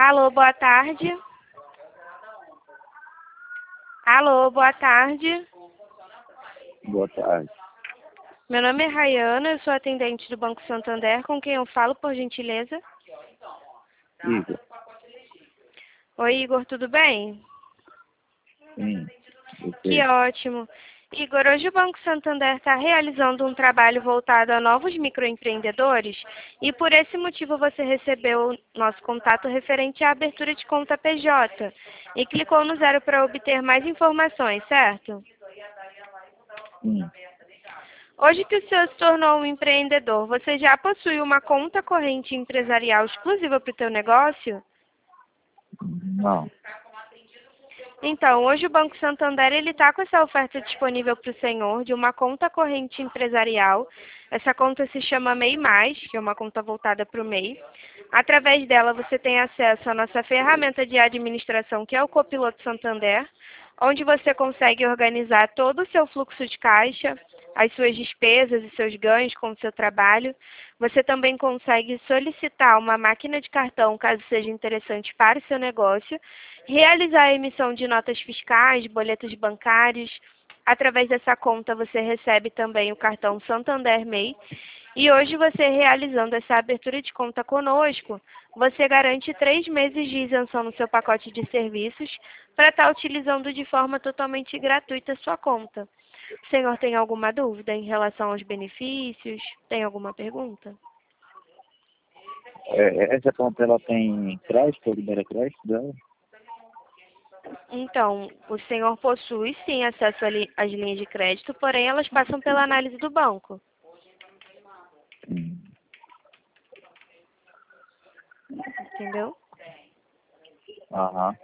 Alô, boa tarde. Alô, boa tarde. Boa tarde. Meu nome é Rayana, eu sou atendente do Banco Santander, com quem eu falo, por gentileza? Igor. Oi, Igor, tudo bem? Sim. Que ótimo. Igor, hoje o Banco Santander está realizando um trabalho voltado a novos microempreendedores e por esse motivo você recebeu nosso contato referente à abertura de conta PJ e clicou no 0 para obter mais informações, certo? Sim. Hoje que o senhor se tornou um empreendedor, você já possui uma conta corrente empresarial exclusiva para o seu negócio? Não. Então, hoje o Banco Santander ele está com essa oferta disponível para o senhor de uma conta corrente empresarial. Essa conta se chama MEI+, que é uma conta voltada para o MEI. Através dela você tem acesso à nossa ferramenta de administração, que é o Copiloto Santander, onde você consegue organizar todo o seu fluxo de caixa, as suas despesas e seus ganhos com o seu trabalho. Você também consegue solicitar uma máquina de cartão, caso seja interessante para o seu negócio, realizar a emissão de notas fiscais, boletos bancários. Através dessa conta você recebe também o cartão Santander MEI. E hoje você realizando essa abertura de conta conosco, você garante 3 meses de isenção no seu pacote de serviços para estar utilizando de forma totalmente gratuita a sua conta. O senhor tem alguma dúvida em relação aos benefícios? Tem alguma pergunta? Essa conta ela tem crédito, libera crédito dela? Então, o senhor possui sim acesso às linhas de crédito, porém elas passam pela análise do banco. Sim. Entendeu? Aham.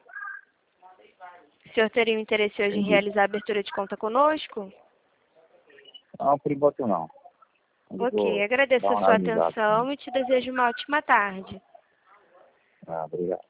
O senhor teria um interesse hoje em Entendi. realizar a abertura de conta conosco? Não, por enquanto não. Eu Ok, vou agradeço dar a uma sua analisada. atenção e te desejo uma ótima tarde. Obrigado.